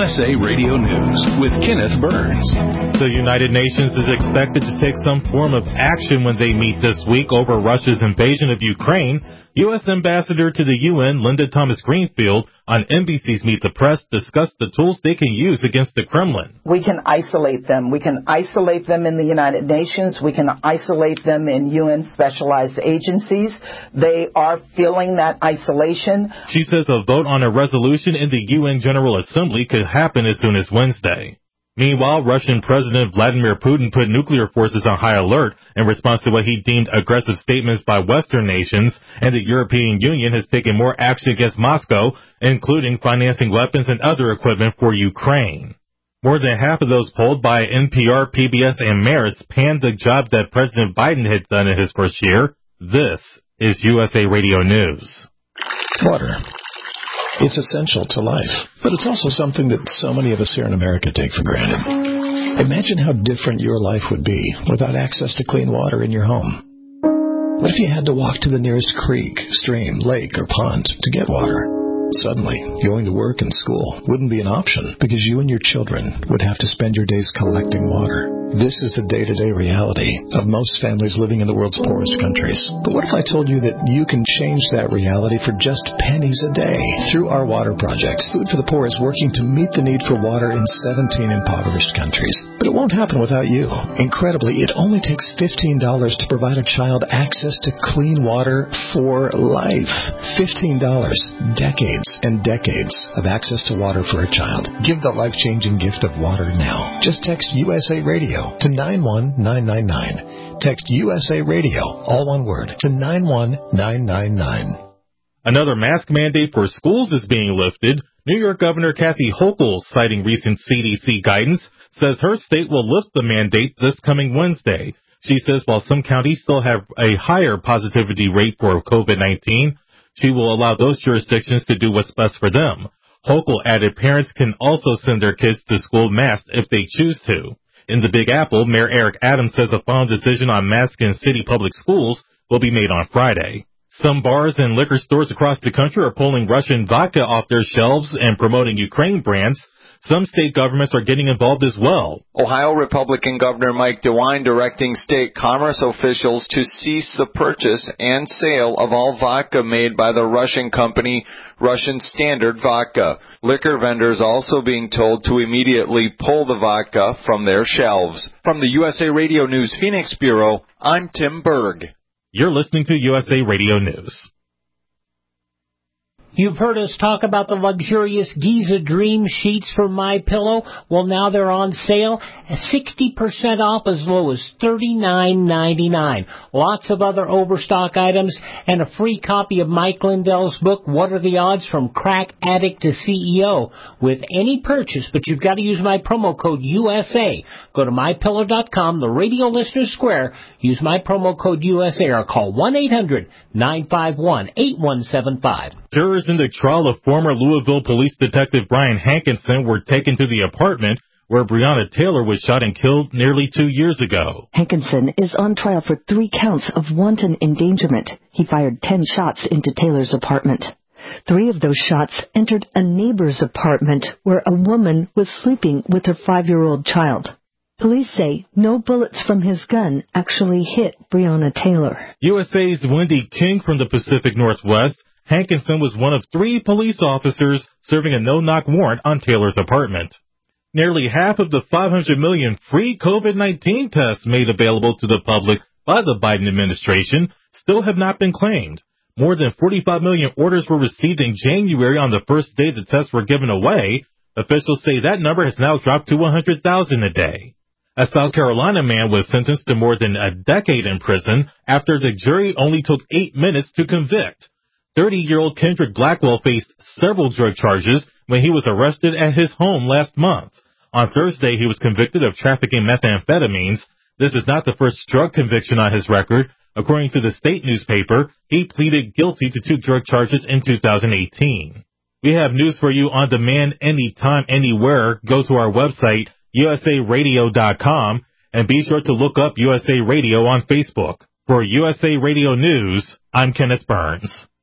USA Radio News with Kenneth Burns. The United Nations is expected to take some form of action when they meet this week over Russia's invasion of Ukraine. U.S. Ambassador to the UN, Linda Thomas-Greenfield, on NBC's Meet the Press discussed the tools they can use against the Kremlin. We can isolate them. We can isolate them in the United Nations. We can isolate them in UN specialized agencies. They are feeling that isolation. She says a vote on a resolution in the UN General Assembly could happen as soon as Wednesday. Meanwhile, Russian President Vladimir Putin put nuclear forces on high alert in response to what he deemed aggressive statements by Western nations, and the European Union has taken more action against Moscow, including financing weapons and other equipment for Ukraine. More than half of those polled by NPR, PBS, and Marist panned the job that President Biden had done in his first year. This is USA Radio News. Water. It's essential to life, but it's also something that so many of us here in America take for granted. Imagine how different your life would be without access to clean water in your home. What if you had to walk to the nearest creek, stream, lake, or pond to get water? Suddenly, going to work and school wouldn't be an option because you and your children would have to spend your days collecting water. This is the day-to-day reality of most families living in the world's poorest countries. But what if I told you that you can change that reality for just pennies a day? Through our water project, Food for the Poor is working to meet the need for water in 17 impoverished countries. But it won't happen without you. Incredibly, it only takes $15 to provide a child access to clean water for life. $15. Decades and decades of access to water for a child. Give the life-changing gift of water now. Just text USA Radio to 91999. Text USA Radio, all one word, to 91999. Another mask mandate for schools is being lifted. New York Governor Kathy Hochul, citing recent CDC guidance, says her state will lift the mandate this coming Wednesday. She says while some counties still have a higher positivity rate for COVID-19, she will allow those jurisdictions to do what's best for them. Hochul added parents can also send their kids to school masked if they choose to. In the Big Apple, Mayor Eric Adams says the final decision on masks in city public schools will be made on Friday. Some bars and liquor stores across the country are pulling Russian vodka off their shelves and promoting Ukraine brands. Some state governments are getting involved as well. Ohio Republican Governor Mike DeWine directing state commerce officials to cease the purchase and sale of all vodka made by the Russian company Russian Standard Vodka. Liquor vendors also being told to immediately pull the vodka from their shelves. From the USA Radio News Phoenix Bureau, I'm Tim Berg. You're listening to USA Radio News. You've heard us talk about the luxurious Giza Dream sheets from MyPillow. Well, now they're on sale, 60% off as low as $39.99. Lots of other overstock items and a free copy of Mike Lindell's book, What Are the Odds from Crack Addict to CEO, with any purchase, but you've got to use my promo code USA. Go to MyPillow.com, the Radio Listener Square, use my promo code USA, or call 1-800-951-8175. Jurors in the trial of former Louisville Police Detective Brian Hankinson were taken to the apartment where Breonna Taylor was shot and killed nearly 2 years ago. Hankinson is on trial for 3 counts of wanton endangerment. He fired 10 shots into Taylor's apartment. 3 of those shots entered a neighbor's apartment where a woman was sleeping with her 5-year-old child. Police say no bullets from his gun actually hit Breonna Taylor. USA's Wendy King from the Pacific Northwest. Hankinson was one of 3 police officers serving a no-knock warrant on Taylor's apartment. Nearly half of the 500 million free COVID-19 tests made available to the public by the Biden administration still have not been claimed. More than 45 million orders were received in January on the first day the tests were given away. Officials say that number has now dropped to 100,000 a day. A South Carolina man was sentenced to more than a decade in prison after the jury only took 8 minutes to convict. 30-year-old Kendrick Blackwell faced several drug charges when he was arrested at his home last month. On Thursday, he was convicted of trafficking methamphetamines. This is not the first drug conviction on his record. According to the state newspaper, he pleaded guilty to 2 drug charges in 2018. We have news for you on demand anytime, anywhere. Go to our website, usaradio.com, and be sure to look up USA Radio on Facebook. For USA Radio News, I'm Kenneth Burns.